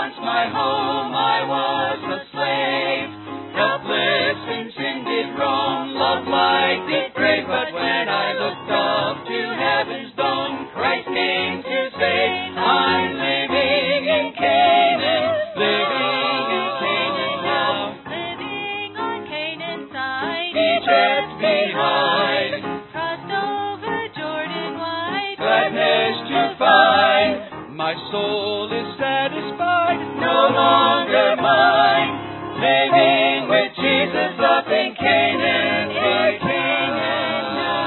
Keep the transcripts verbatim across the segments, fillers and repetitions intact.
once my home I was a slave. Helpless in sin did roam, love light did crave, but when I looked up to heaven's dome, Christ came to save. I'm living in Canaan, living in Canaan now, living on Canaan's side, Egypt behind, crossed over Jordan wide, gladness to find. My soul is satisfied, no longer mine, living with Jesus up in Canaan, in Canaan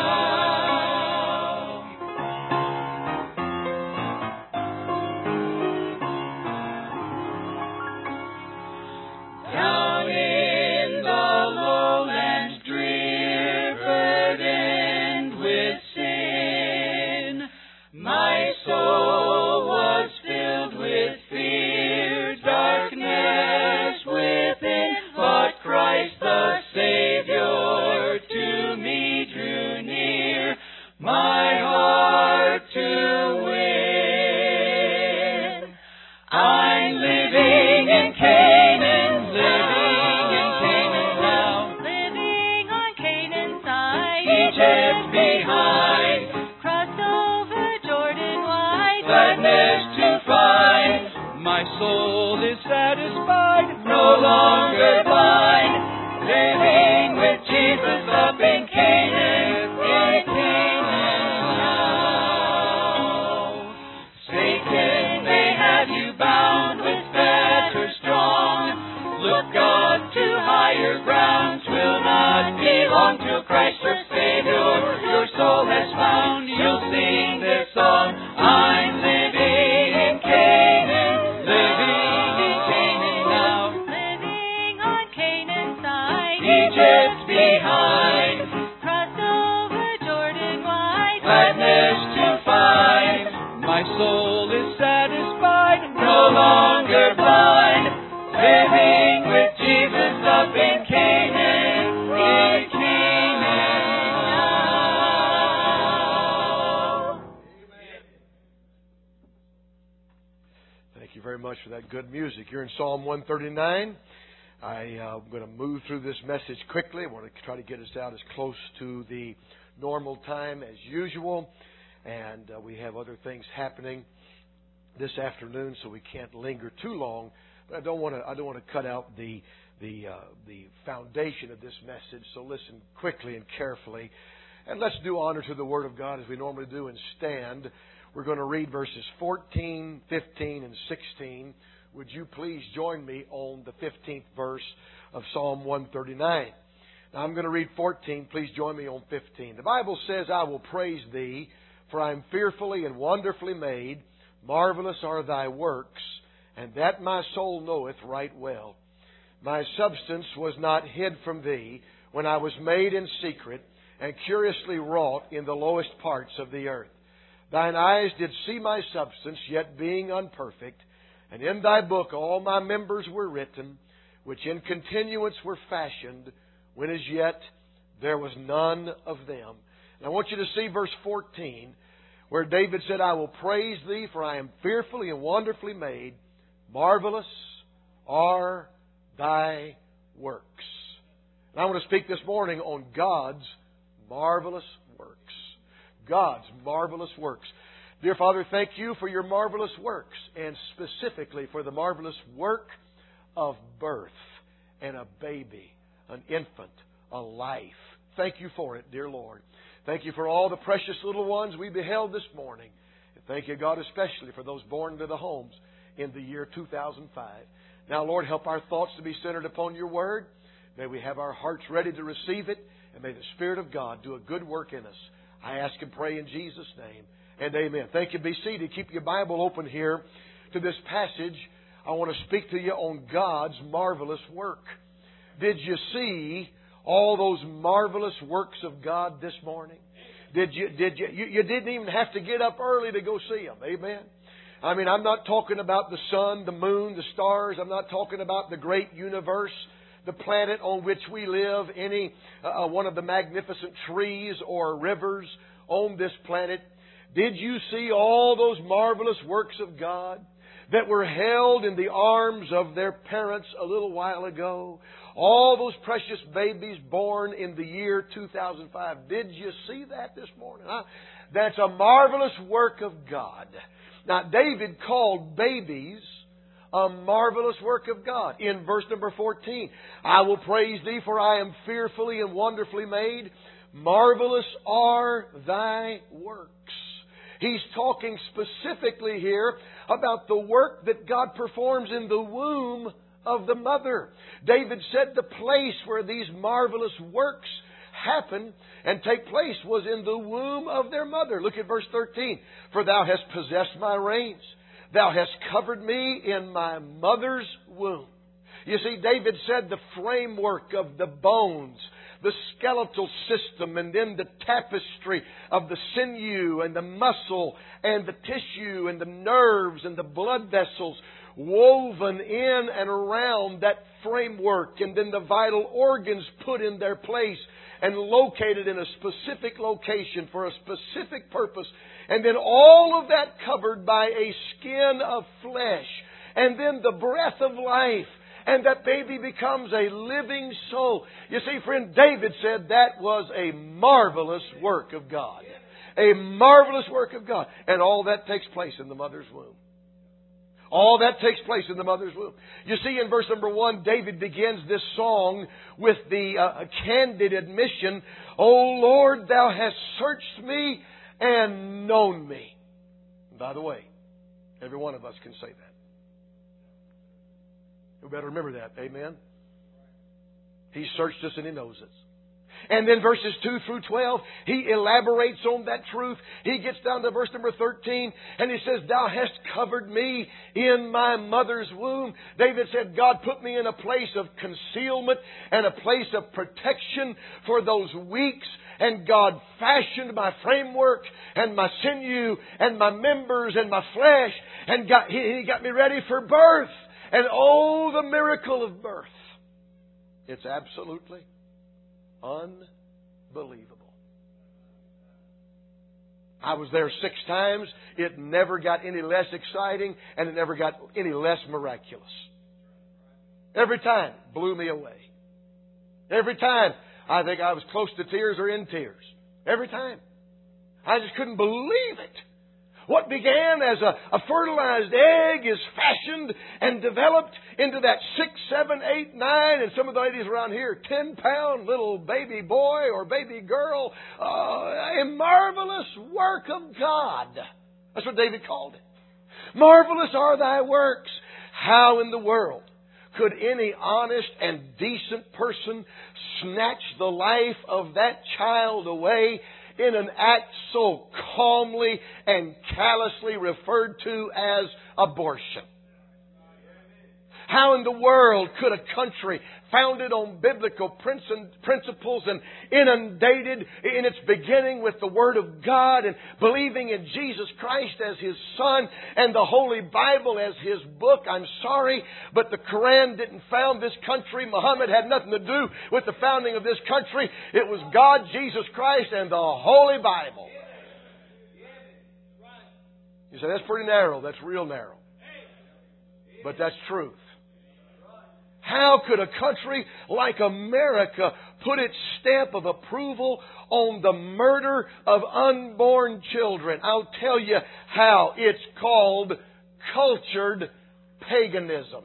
now. Down in the lowlands drear, burdened with sin, my soul was filled with fear, darkness within, but Christ the Savior to me drew near, my heart to win. I'm living in Canaan, living in Canaan now, living on Canaan's side, Egypt behind, crossed over Jordan wide, gladness to find. My soul is satisfied, no longer blind, living with Jesus up in Canaan, in Canaan now. Satan may have you bound with fetters strong. Look up to higher ground, 'twill not be long till Christ your Savior your soul has found. You'll sing this song, I'm living in Canaan, living in Canaan now, living on Canaan's side, Egypt behind, crossed over Jordan wide, gladness to find. My soul is satisfied, no longer blind, living with Jesus up in Canaan, in Canaan now. Thank you very much for that good music. You're in Psalm one thirty-nine. I, uh, I'm going to move through this message quickly. I want to try to get us out as close to the normal time as usual. And uh, we have other things happening this afternoon, so we can't linger too long. But I don't want to. I don't want to cut out the the uh, the foundation of this message. So listen quickly and carefully, and let's do honor to the Word of God as we normally do and stand. We're going to read verses fourteen, fifteen, and sixteen. Would you please join me on the fifteenth verse of Psalm one thirty-nine? Now I'm going to read fourteen. Please join me on fifteen. The Bible says, I will praise Thee, for I am fearfully and wonderfully made. Marvelous are Thy works, and that my soul knoweth right well. My substance was not hid from Thee when I was made in secret and curiously wrought in the lowest parts of the earth. Thine eyes did see my substance, yet being unperfect, and in Thy book all my members were written, which in continuance were fashioned, when as yet there was none of them. And I want you to see verse fourteen, where David said, I will praise Thee, for I am fearfully and wonderfully made. Marvelous are Thy works. And I want to speak this morning on God's marvelous works. God's marvelous works. Dear Father, thank You for Your marvelous works, and specifically for the marvelous work of birth and a baby, an infant, a life. Thank You for it, dear Lord. Thank You for all the precious little ones we beheld this morning. And thank You, God, especially for those born into the homes in the year two thousand five. Now, Lord, help our thoughts to be centered upon Your Word. May we have our hearts ready to receive it, and may the Spirit of God do a good work in us. I ask and pray in Jesus' name, and amen. Thank you. Be seated. Keep your Bible open here to this passage. I want to speak to you on God's marvelous work. Did you see all those marvelous works of God this morning? Did you? Did you? You, you didn't even have to get up early to go see them. Amen. I mean, I'm not talking about the sun, the moon, the stars. I'm not talking about the great universe, the planet on which we live, any uh, one of the magnificent trees or rivers on this planet. Did you see all those marvelous works of God? that were held in the arms of their parents a little while ago. All those precious babies born in the year two thousand five. Did you see that this morning? Huh? That's a marvelous work of God. Now, David called babies a marvelous work of God. In verse number fourteen, I will praise Thee, for I am fearfully and wonderfully made. Marvelous are Thy works. He's talking specifically here about the work that God performs in the womb of the mother. David said the place where these marvelous works happen and take place was in the womb of their mother. Look at verse thirteen. For Thou hast possessed my reins. Thou hast covered me in my mother's womb. You see, David said the framework of the bones, the skeletal system, and then the tapestry of the sinew and the muscle and the tissue and the nerves and the blood vessels woven in and around that framework, and then the vital organs put in their place and located in a specific location for a specific purpose. And then all of that covered by a skin of flesh. And then the breath of life. And that baby becomes a living soul. You see, friend, David said that was a marvelous work of God. A marvelous work of God. And all that takes place in the mother's womb. All that takes place in the mother's womb. You see, in verse number one, David begins this song with the uh, candid admission, O Lord, Thou hast searched me and known me. And by the way, every one of us can say that. We better remember that. Amen? He searched us and He knows us. And then verses two through twelve, he elaborates on that truth. He gets down to verse number thirteen, and he says, Thou hast covered me in my mother's womb. David said, God put me in a place of concealment and a place of protection for those weeks. And God fashioned my framework and my sinew and my members and my flesh. And got, he, he got me ready for birth. And oh, the miracle of birth. It's absolutely unbelievable. I was there six times. It never got any less exciting, and it never got any less miraculous. Every time blew me away. Every time I think I was close to tears or in tears. Every time. I just couldn't believe it. What began as a, a fertilized egg is fashioned and developed into that six, seven, eight, nine, and some of the ladies around here, ten pound little baby boy or baby girl. Uh, a marvelous work of God. That's what David called it. Marvelous are Thy works. How in the world could any honest and decent person snatch the life of that child away in an act so calmly and callously referred to as abortion? How in the world could a country founded on biblical principles and inundated in its beginning with the Word of God and believing in Jesus Christ as His Son and the Holy Bible as His book? I'm sorry, but the Quran didn't found this country. Muhammad had nothing to do with the founding of this country. It was God, Jesus Christ, and the Holy Bible. You say, that's pretty narrow. That's real narrow. But that's truth. How could a country like America put its stamp of approval on the murder of unborn children? I'll tell you how. It's called cultured paganism.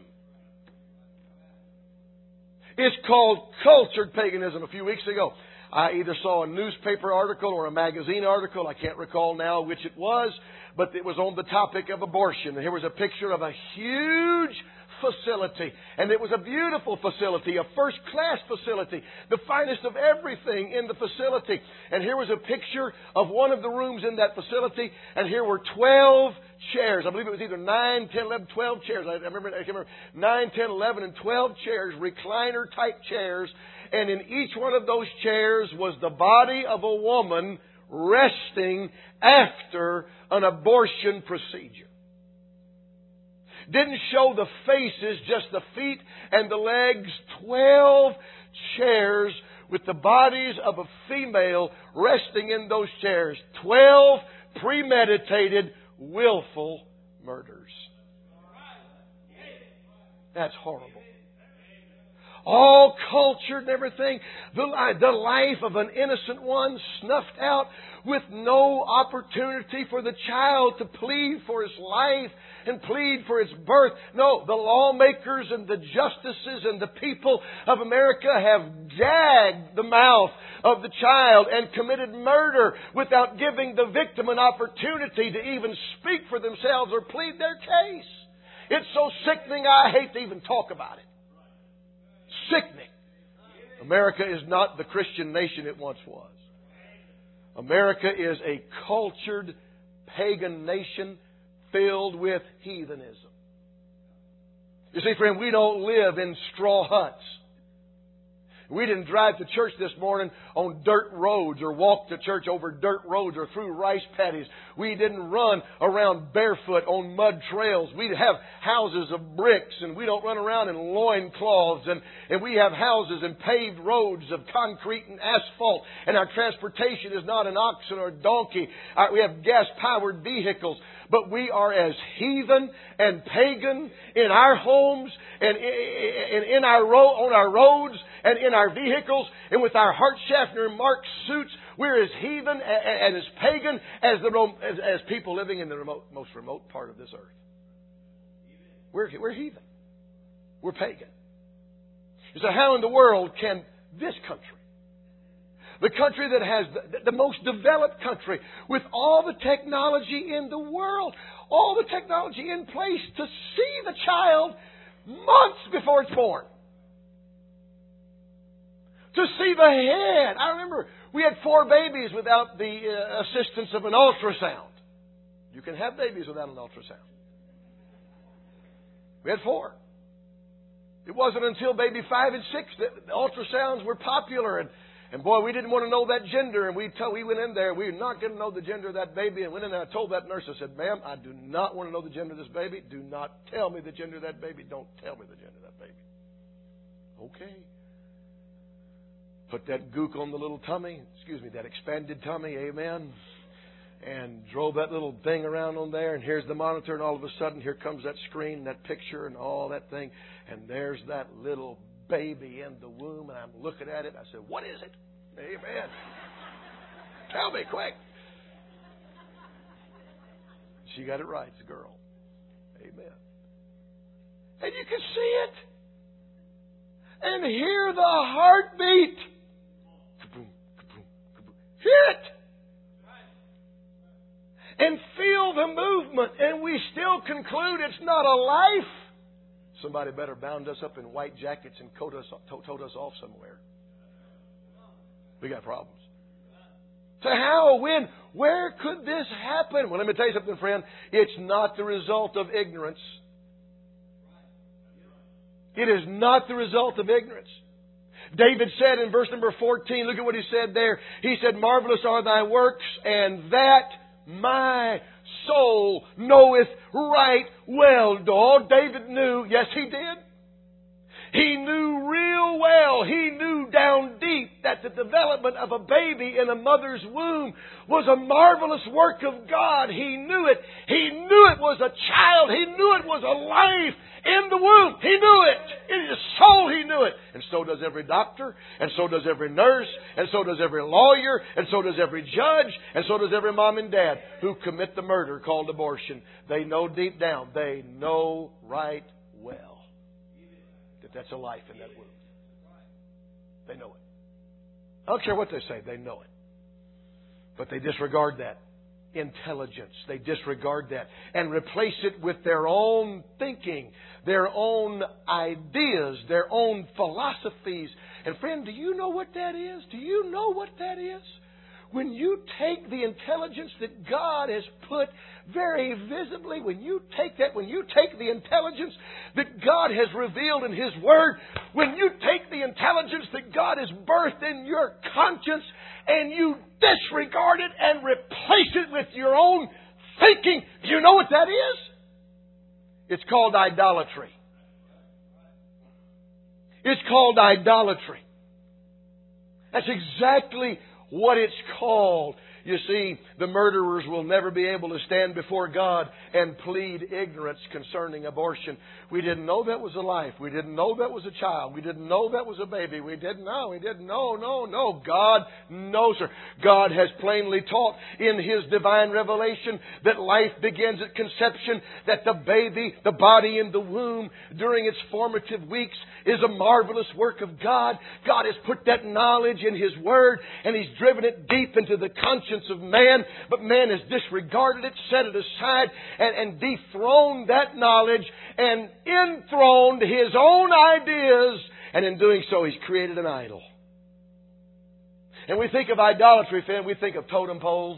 It's called cultured paganism. A few weeks ago, I either saw a newspaper article or a magazine article. I can't recall now which it was, but it was on the topic of abortion. And here was a picture of a huge facility. And it was a beautiful facility, a first-class facility, the finest of everything in the facility. And here was a picture of one of the rooms in that facility, and here were twelve chairs. I believe it was either nine, ten, eleven, twelve chairs. I remember, I can remember nine, ten, eleven, and twelve chairs, recliner-type chairs. And in each one of those chairs was the body of a woman resting after an abortion procedure. Didn't show the faces, just the feet and the legs. Twelve chairs with the bodies of a female resting in those chairs. Twelve premeditated, willful murders. That's horrible. All cultured and everything. The, the life of an innocent one snuffed out with no opportunity for the child to plead for his life and plead for its birth. No, the lawmakers and the justices and the people of America have gagged the mouth of the child and committed murder without giving the victim an opportunity to even speak for themselves or plead their case. It's so sickening I hate to even talk about it. Sickening. America is not the Christian nation it once was. America is a cultured pagan nation filled with heathenism. You see, friend, we don't live in straw huts. We didn't drive to church this morning on dirt roads or walk to church over dirt roads or through rice paddies. We didn't run around barefoot on mud trails. We have houses of bricks, and we don't run around in loincloths. And, and we have houses and paved roads of concrete and asphalt. And our transportation is not an oxen or a donkey. Our, we have gas-powered vehicles. But we are as heathen and pagan in our homes and in our ro- on our roads and in our vehicles and with our Hart-Schaffner marked suits. We're as heathen and as pagan as the as, as people living in the remote, most remote part of this earth. We're we're heathen. We're pagan. So how in the world can this country, the country that has the, the most developed country with all the technology in the world, all the technology in place to see the child months before it's born. To see the head. I remember we had four babies without the uh, assistance of an ultrasound. You can have babies without an ultrasound. We had four. It wasn't until baby five and six that the ultrasounds were popular. And And boy, we didn't want to know that gender, and we tell, we went in there. We were not going to know the gender of that baby, and went in there. I told that nurse, I said, "Ma'am, I do not want to know the gender of this baby. Do not tell me the gender of that baby. Don't tell me the gender of that baby." Okay. Put that gook on the little tummy. Excuse me, that expanded tummy. Amen. And drove that little thing around on there, and here's the monitor, and all of a sudden, here comes that screen, that picture, and all that thing, and there's that little baby in the womb, and I'm looking at it. I said, "What is it?" Amen. Tell me quick. She got it right. It's a girl. Amen. And you can see it. And hear the heartbeat. Kaboom, kaboom, kaboom. Hear it. And feel the movement. And we still conclude it's not a life. Somebody better bound us up in white jackets and tote us, tote us off somewhere. We got problems. So how, when, where could this happen? Well, let me tell you something, friend. It's not the result of ignorance. It is not the result of ignorance. David said in verse number fourteen, look at what he said there. He said, "Marvelous are thy works, and that my soul knoweth right well." Dog, David knew. Yes, he did. He knew real well. He knew down deep that the development of a baby in a mother's womb was a marvelous work of God. He knew it. He knew it was a child. He knew it was a life in the womb. He knew it. In his soul he knew it. And so does every doctor. And so does every nurse. And so does every lawyer. And so does every judge. And so does every mom and dad who commit the murder called abortion. They know deep down. They know right well that that's a life in that womb. They know it. I don't care what they say. They know it. But they disregard that intelligence. They disregard that and replace it with their own thinking, their own ideas, their own philosophies. And friend, do you know what that is? Do you know what that is? When you take the intelligence that God has put very visibly, when you take that, when you take the intelligence that God has revealed in His Word, when you take the intelligence that God has birthed in your conscience and you disregard it and replace it with your own thinking, do you know what that is? It's called idolatry. It's called idolatry. That's exactly what it's called. You see, the murderers will never be able to stand before God and plead ignorance concerning abortion. We didn't know that was a life. We didn't know that was a child. We didn't know that was a baby. We didn't know. We didn't know. No, no. God knows her. God has plainly taught in His divine revelation that life begins at conception, that the baby, the body in the womb during its formative weeks is a marvelous work of God. God has put that knowledge in His Word, and He's driven it deep into the conscience of man, but man has disregarded it, set it aside, and, and dethroned that knowledge and enthroned his own ideas, and in doing so he's created an idol. And we think of idolatry, friend, we think of totem poles.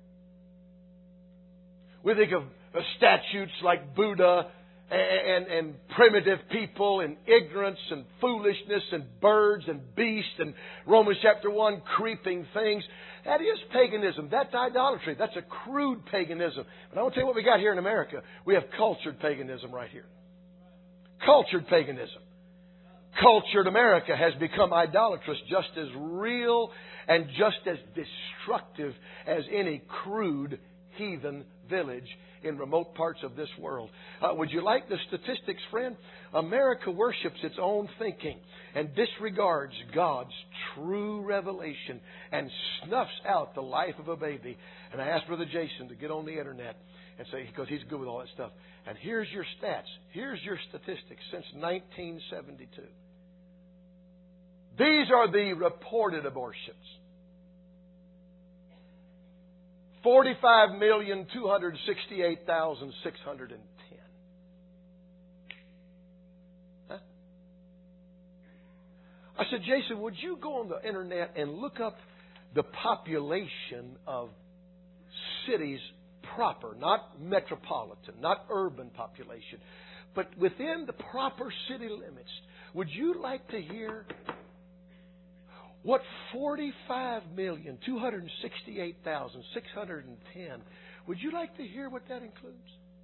We think of statutes like Buddha and, and, and primitive people and ignorance and foolishness and birds and beasts and Romans chapter one, creeping things. That is paganism. That's idolatry. That's a crude paganism. But I want to tell you what we got here in America. We have cultured paganism right here. Cultured paganism. Cultured America has become idolatrous, just as real and just as destructive as any crude heathen village in remote parts of this world. Uh, would you like the statistics, friend? America worships its own thinking and disregards God's true revelation and snuffs out the life of a baby. And I asked Brother Jason to get on the internet and say, because he's good with all that stuff. And here's your stats. Here's your statistics since nineteen seventy-two. These are the reported abortions. forty-five million, two hundred sixty-eight thousand, six hundred ten. Huh? I said, Jason, would you go on the internet and look up the population of cities proper, not metropolitan, not urban population, but within the proper city limits? Would you like to hear what forty-five million, two hundred sixty-eight thousand, six hundred ten, would you like to hear what that includes?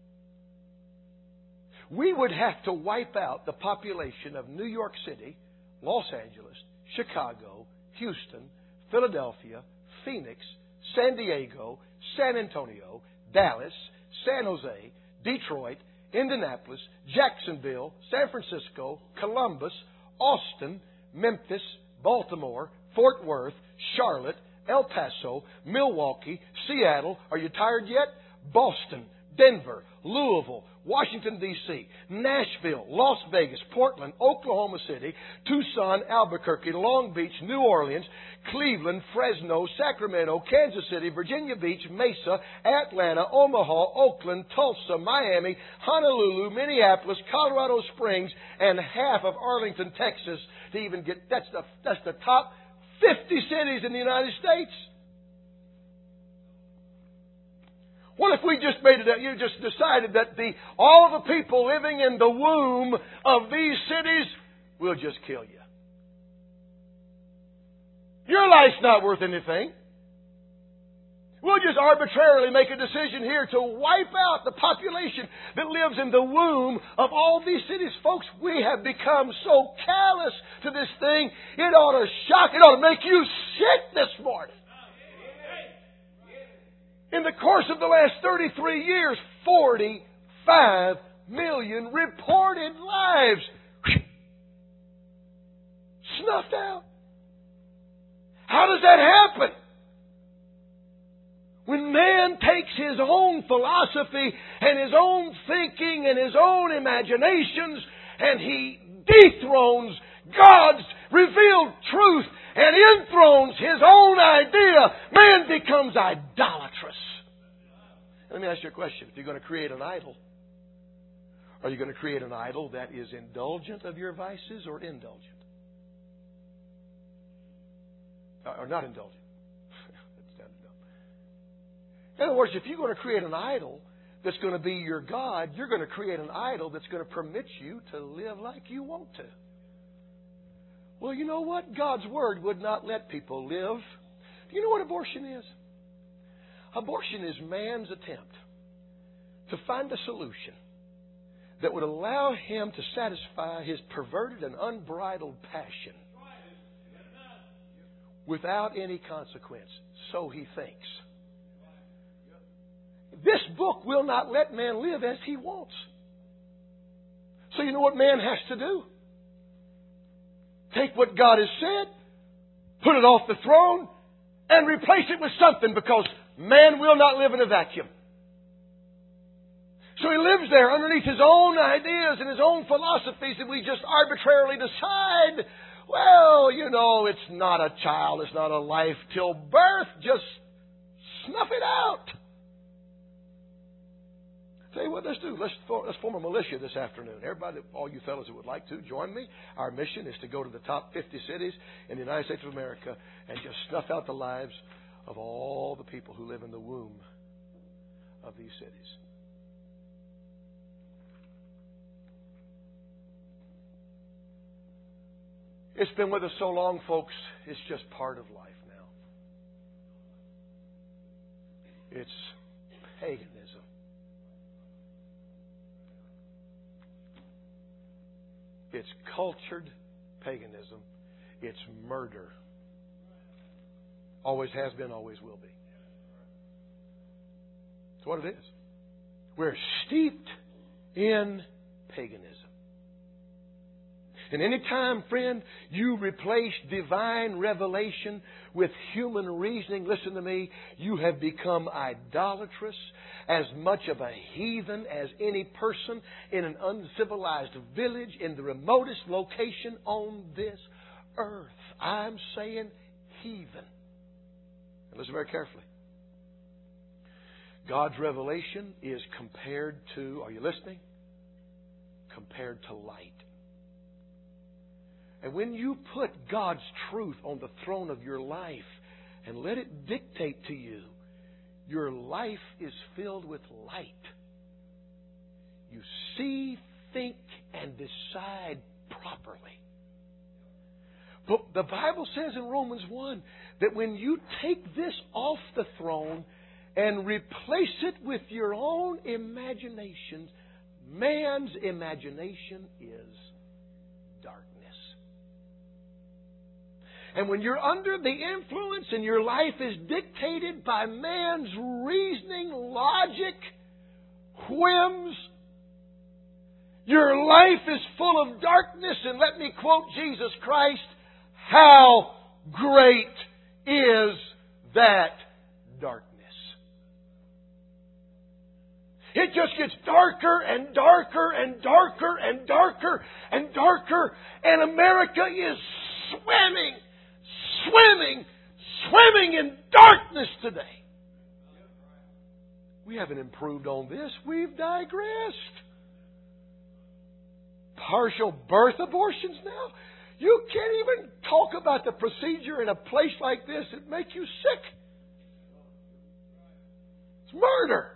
We would have to wipe out the population of New York City, Los Angeles, Chicago, Houston, Philadelphia, Phoenix, San Diego, San Antonio, Dallas, San Jose, Detroit, Indianapolis, Jacksonville, San Francisco, Columbus, Austin, Memphis, Baltimore, Fort Worth, Charlotte, El Paso, Milwaukee, Seattle. Are you tired yet? Boston, Denver, Louisville, Washington, D C, Nashville, Las Vegas, Portland, Oklahoma City, Tucson, Albuquerque, Long Beach, New Orleans, Cleveland, Fresno, Sacramento, Kansas City, Virginia Beach, Mesa, Atlanta, Omaha, Oakland, Tulsa, Miami, Honolulu, Minneapolis, Colorado Springs, and half of Arlington, Texas to even get, that's the, that's the top fifty cities in the United States. What if we just made it that you just decided that the all the people living in the womb of these cities will just kill you? Your life's not worth anything. We'll just arbitrarily make a decision here to wipe out the population that lives in the womb of all these cities. Folks, we have become so callous to this thing, it ought to shock, it ought to make you sick this morning. In the course of the last thirty-three years, forty-five million reported lives snuffed out. How does that happen? When man takes his own philosophy and his own thinking and his own imaginations and he dethrones God's revealed truth and enthrones his own idea, man becomes idolatrous. Let me ask you a question. If you're going to create an idol, are you going to create an idol that is indulgent of your vices or indulgent? Or not indulgent? In other words, if you're going to create an idol that's going to be your God, you're going to create an idol that's going to permit you to live like you want to. Well, you know what? God's Word would not let people live. Do you know what abortion is? Abortion is man's attempt to find a solution that would allow him to satisfy his perverted and unbridled passion without any consequence. So he thinks. This book will not let man live as he wants. So you know what man has to do? Take what God has said, put it off the throne, and replace it with something, because man will not live in a vacuum. So he lives there underneath his own ideas and his own philosophies, and we just arbitrarily decide, well, you know, it's not a child, it's not a life till birth. Just snuff it out. Tell you what, let's do. Let's, let's form a militia this afternoon. Everybody, all you fellas that would like to, join me. Our mission is to go to the top fifty cities in the United States of America and just snuff out the lives of all the people who live in the womb of these cities. It's been with us so long, folks, it's just part of life now. It's paganism. It's cultured paganism. It's murder. Always has been, always will be. That's what it is. We're steeped in paganism. And any time, friend, you replace divine revelation with human reasoning, listen to me, you have become idolatrous, as much of a heathen as any person in an uncivilized village in the remotest location on this earth. I'm saying heathen. And listen very carefully. God's revelation is compared to, are you listening? Compared to light. And when you put God's truth on the throne of your life and let it dictate to you, your life is filled with light. You see, think, and decide properly. But the Bible says in Romans one that when you take this off the throne and replace it with your own imagination, man's imagination is darkness. And when you're under the influence and your life is dictated by man's reasoning, logic, whims, your life is full of darkness. And let me quote Jesus Christ, how great is that darkness. It just gets darker and darker and darker and darker and darker. And America is swimming. Swimming, swimming in darkness today. We haven't improved on this. We've digressed. Partial birth abortions now. You can't even talk about the procedure in a place like this. It'd make you sick. It's murder.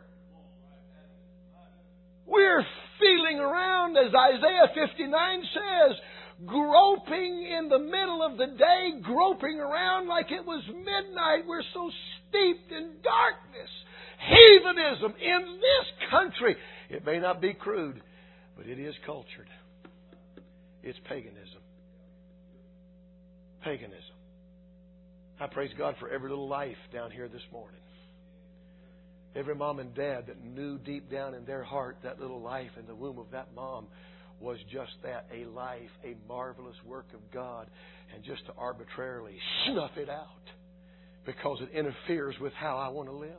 We're feeling around, as Isaiah fifty-nine says, groping in the middle of the day, groping around like it was midnight. We're so steeped in darkness. Heathenism in this country. It may not be crude, but it is cultured. It's paganism. Paganism. I praise God for every little life down here this morning. Every mom and dad that knew deep down in their heart that little life in the womb of that mom was just that, a life, a marvelous work of God, and just to arbitrarily snuff it out because it interferes with how I want to live.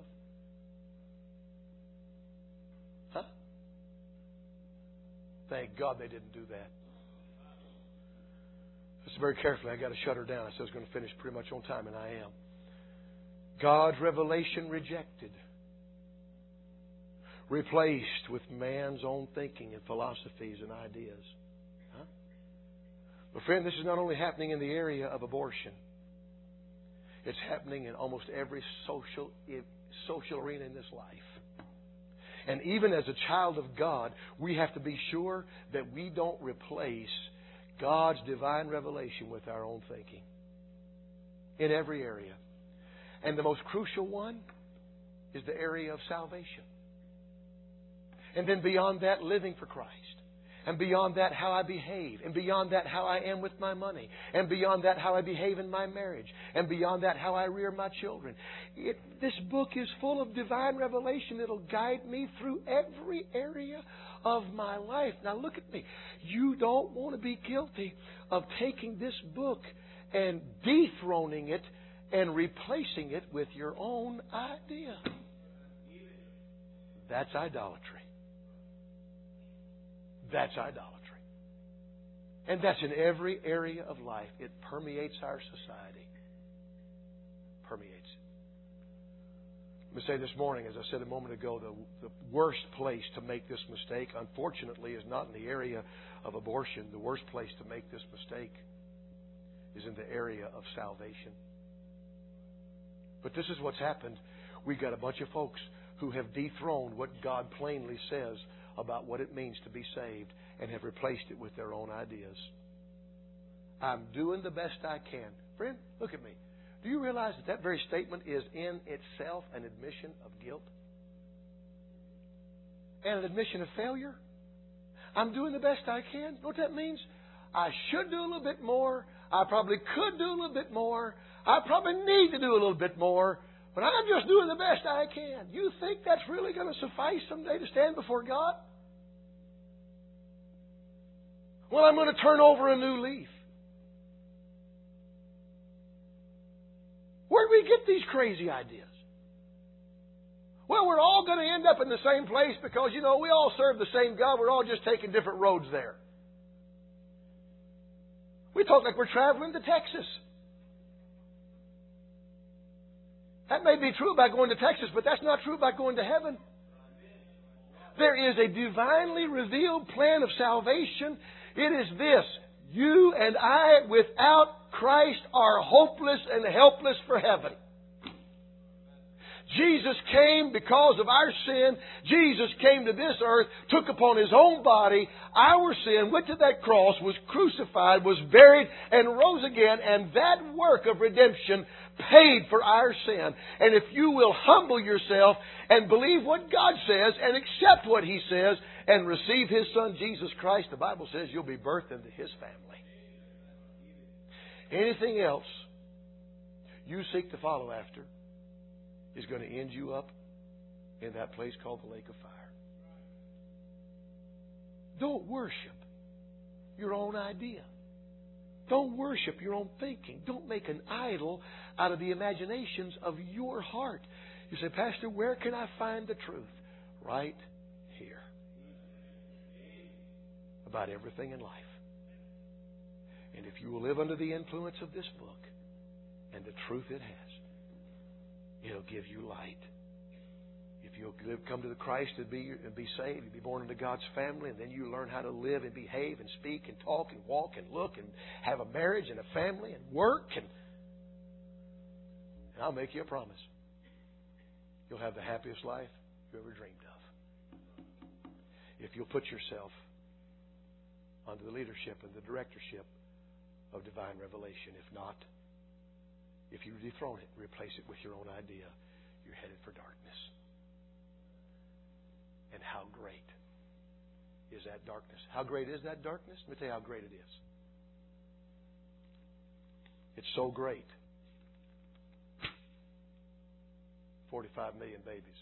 Huh? Thank God they didn't do that. Listen very carefully. I got to shut her down. I said I was going to finish pretty much on time, and I am. God's revelation rejected, replaced with man's own thinking and philosophies and ideas. Huh? But friend, this is not only happening in the area of abortion. It's happening in almost every social social arena in this life. And even as a child of God, we have to be sure that we don't replace God's divine revelation with our own thinking. In every area. And the most crucial one is the area of salvation. And then beyond that, living for Christ. And beyond that, how I behave. And beyond that, how I am with my money. And beyond that, how I behave in my marriage. And beyond that, how I rear my children. It, this book is full of divine revelation that will guide me through every area of my life. Now look at me. You don't want to be guilty of taking this book and dethroning it and replacing it with your own idea. That's idolatry. That's idolatry. And that's in every area of life. It permeates our society. Permeates it. Let me say this morning, as I said a moment ago, the, the worst place to make this mistake, unfortunately, is not in the area of abortion. The worst place to make this mistake is in the area of salvation. But this is what's happened. We've got a bunch of folks who have dethroned what God plainly says about what it means to be saved and have replaced it with their own ideas. I'm doing the best I can. Friend, look at me. Do you realize that that very statement is in itself an admission of guilt? And an admission of failure? I'm doing the best I can. You know what that means? I should do a little bit more. I probably could do a little bit more. I probably need to do a little bit more. But I'm just doing the best I can. You think that's really going to suffice someday to stand before God? Well, I'm going to turn over a new leaf. Where do we get these crazy ideas? Well, we're all going to end up in the same place because, you know, we all serve the same God. We're all just taking different roads there. We talk like we're traveling to Texas. That may be true about going to Texas, but that's not true about going to heaven. There is a divinely revealed plan of salvation. It is this. You and I, without Christ, are hopeless and helpless for heaven. Jesus came because of our sin. Jesus came to this earth, took upon His own body our sin, went to that cross, was crucified, was buried, and rose again. And that work of redemption paid for our sin. And if you will humble yourself and believe what God says and accept what He says and receive His Son Jesus Christ, the Bible says you'll be birthed into His family. Anything else you seek to follow after is going to end you up in that place called the lake of fire. Don't worship your own idea. Don't worship your own thinking. Don't make an idol out of the imaginations of your heart. You say, Pastor, where can I find the truth? Right here. About everything in life. And if you will live under the influence of this book and the truth it has, it'll give you light. If you'll live, come to the Christ and be, and be saved, you'll be born into God's family, and then you learn how to live and behave and speak and talk and walk and look and have a marriage and a family and work. And, and I'll make you a promise. You'll have the happiest life you ever dreamed of. If you'll put yourself under the leadership and the directorship of divine revelation. If not, if you dethrone it, replace it with your own idea, you're headed for darkness. And how great is that darkness? How great is that darkness? Let me tell you how great it is. It's so great. forty-five million babies.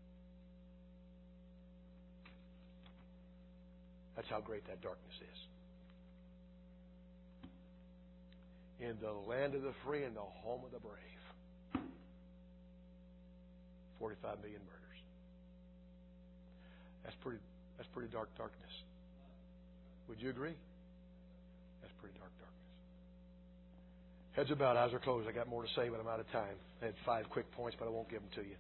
That's how great that darkness is. In the land of the free and the home of the brave. forty-five million murders. That's pretty that's pretty dark darkness. Would you agree? That's pretty dark darkness. Heads are bowed, eyes are closed. I got more to say, but I'm out of time. I had five quick points, but I won't give them to you.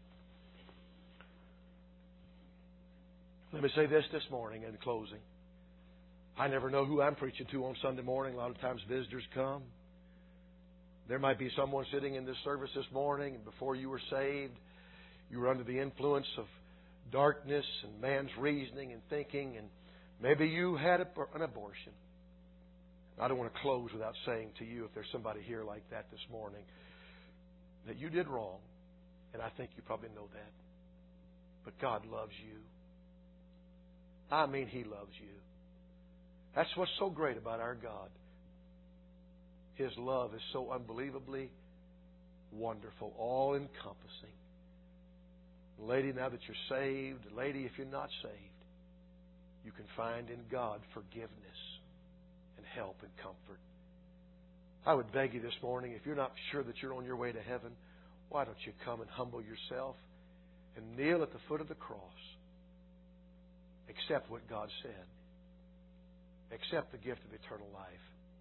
Let me say this this morning in closing. I never know who I'm preaching to on Sunday morning. A lot of times visitors come. There might be someone sitting in this service this morning, and before you were saved, you were under the influence of darkness and man's reasoning and thinking, and maybe you had an abortion. I don't want to close without saying to you, if there's somebody here like that this morning, that you did wrong, and I think you probably know that. But God loves you. I mean, He loves you. That's what's so great about our God. His love is so unbelievably wonderful, all-encompassing. Lady, now that you're saved, lady, if you're not saved, you can find in God forgiveness and help and comfort. I would beg you this morning, if you're not sure that you're on your way to heaven, why don't you come and humble yourself and kneel at the foot of the cross? Accept what God said. Accept the gift of eternal life.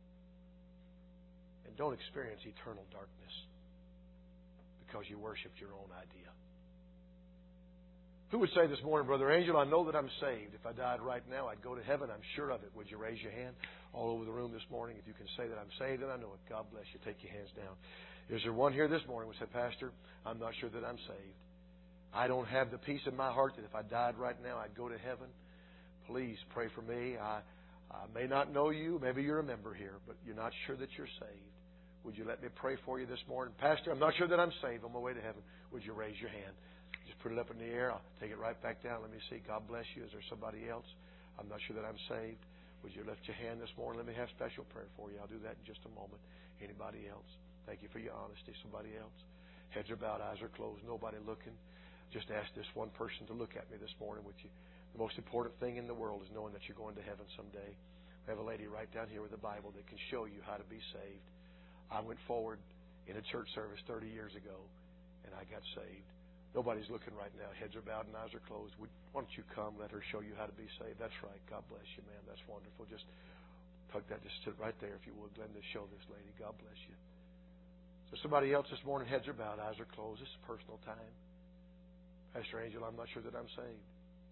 And don't experience eternal darkness because you worshiped your own idea. Who would say this morning, Brother Angel, I know that I'm saved. If I died right now, I'd go to heaven. I'm sure of it. Would you raise your hand all over the room this morning if you can say that I'm saved and I know it? God bless you. Take your hands down. Is there one here this morning who said, Pastor, I'm not sure that I'm saved. I don't have the peace in my heart that if I died right now, I'd go to heaven. Please pray for me. I, I may not know you. Maybe you're a member here, but you're not sure that you're saved. Would you let me pray for you this morning? Pastor, I'm not sure that I'm saved. On my way to heaven. Would you raise your hand? Just put it up in the air. I'll take it right back down. Let me see. God bless you. Is there somebody else? I'm not sure that I'm saved. Would you lift your hand this morning? Let me have special prayer for you. I'll do that in just a moment. Anybody else? Thank you for your honesty. Somebody else? Heads are bowed, eyes are closed. Nobody looking. Just ask this one person to look at me this morning with you. The most important thing in the world is knowing that you're going to heaven someday. We have a lady right down here with a Bible that can show you how to be saved. I went forward in a church service thirty years ago, and I got saved. Nobody's looking right now. Heads are bowed and eyes are closed. Why don't you come? Let her show you how to be saved. That's right. God bless you, man. That's wonderful. Just tuck that. Just sit right there if you would, Glenda. Show this lady. God bless you. So somebody else this morning, heads are bowed, eyes are closed. This is personal time. Pastor Angel, I'm not sure that I'm saved.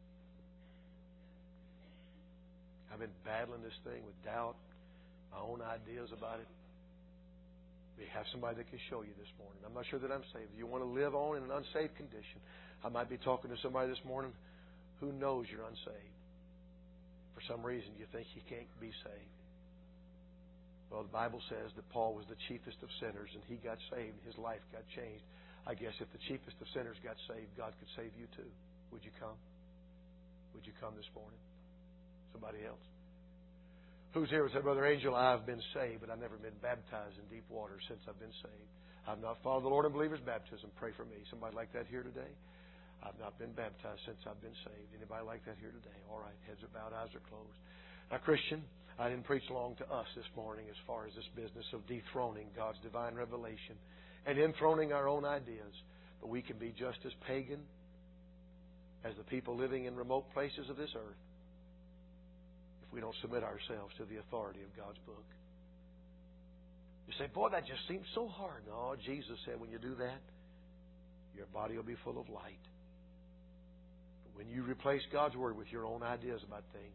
I've been battling this thing with doubt, my own ideas about it. We have somebody that can show you this morning. I'm not sure that I'm saved. You want to live on in an unsaved condition. I might be talking to somebody this morning who knows you're unsaved. For some reason, you think you can't be saved. Well, the Bible says that Paul was the chiefest of sinners, and he got saved. His life got changed. I guess if the chiefest of sinners got saved, God could save you too. Would you come? Would you come this morning? Somebody else? Who's here and said, Brother Angel, I've been saved, but I've never been baptized in deep water since I've been saved. I've not followed the Lord in believer's baptism. Pray for me. Somebody like that here today? I've not been baptized since I've been saved. Anybody like that here today? All right. Heads are bowed, eyes are closed. Now, Christian, I didn't preach long to us this morning as far as this business of dethroning God's divine revelation and enthroning our own ideas. But we can be just as pagan as the people living in remote places of this earth if we don't submit ourselves to the authority of God's book. You say, boy, that just seems so hard. No, Jesus said when you do that, your body will be full of light. But when you replace God's Word with your own ideas about things,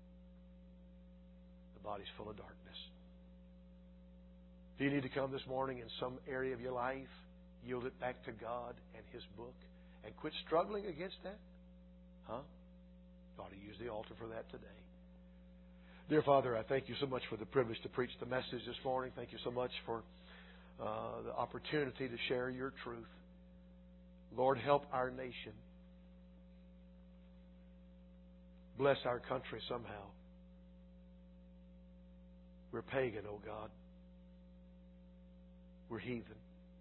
the body's full of darkness. Do you need to come this morning in some area of your life, yield it back to God and His book, and quit struggling against that? Huh? You ought to use the altar for that today. Dear Father, I thank you so much for the privilege to preach the message this morning. Thank you so much for uh, the opportunity to share your truth. Lord, help our nation. Bless our country somehow. We're pagan, oh God. We're heathen.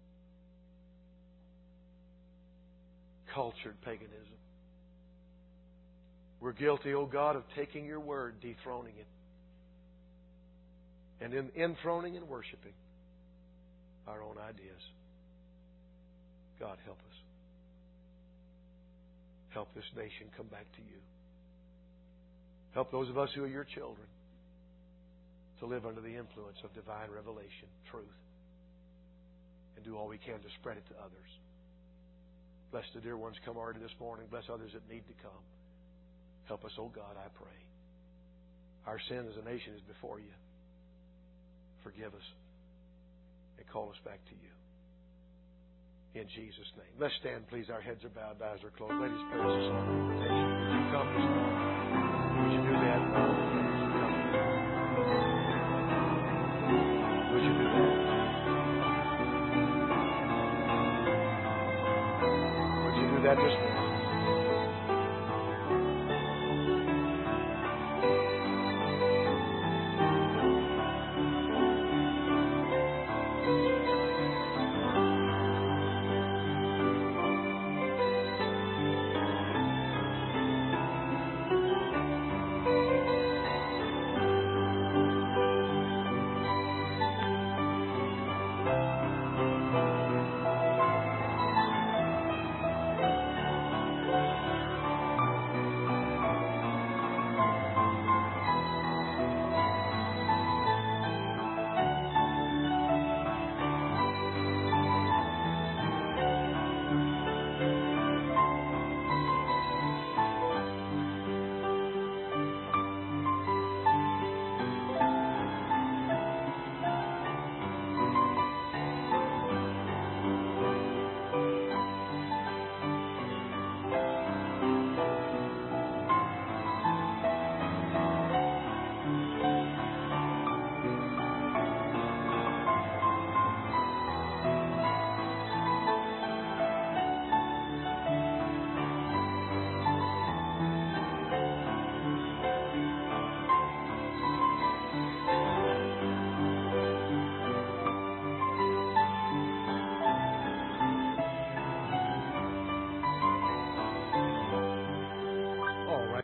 Cultured paganism. We're guilty, oh God, of taking your word, dethroning it, and in enthroning and worshiping our own ideas. God, help us. Help this nation come back to you. Help those of us who are your children to live under the influence of divine revelation, truth, and do all we can to spread it to others. Bless the dear ones come already this morning. Bless others that need to come. Help us, oh God, I pray. Our sin as a nation is before you. Forgive us and call us back to you. In Jesus' name. Let's stand, please. Our heads are bowed, eyes are closed. Ladies, pray us a song of invitation. Would you come this morning? Would you do that? Would you do that? Would you do that this morning?